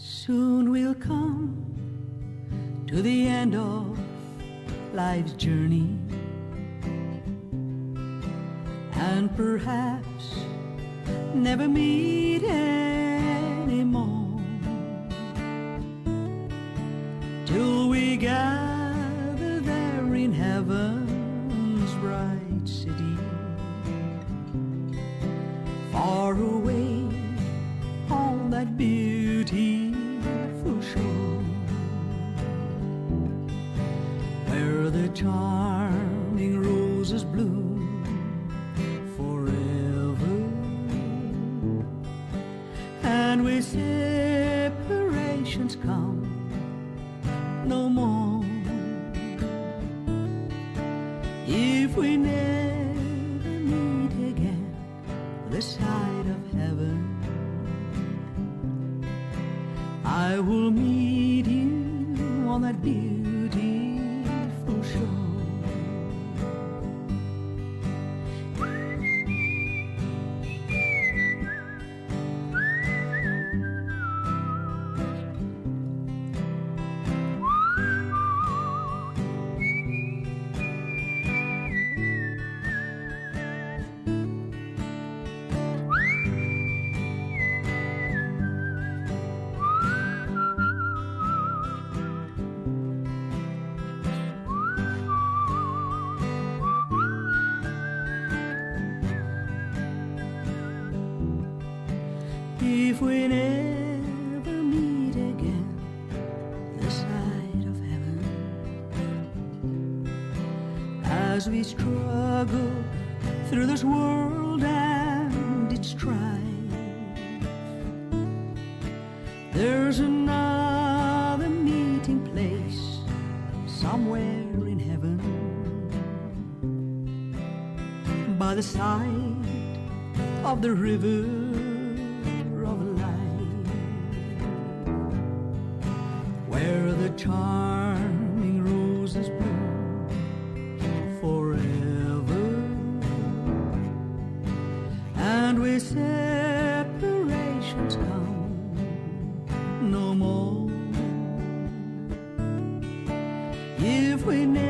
Soon we'll come to the end of life's journey, and perhaps never meet anymore, till we gather there in heaven's bright city, far away on that beautiful shore, where the charming roses bloom forever, and with separations come no more. If we never meet again this side of heaven, I will meet you on that beautiful shore. If we never meet again this side of heaven, as we struggle through this world and its strife, there's another meeting place somewhere in heaven, by the side of the river of life, where the charming roses bloom forever, and with separations come no more. If we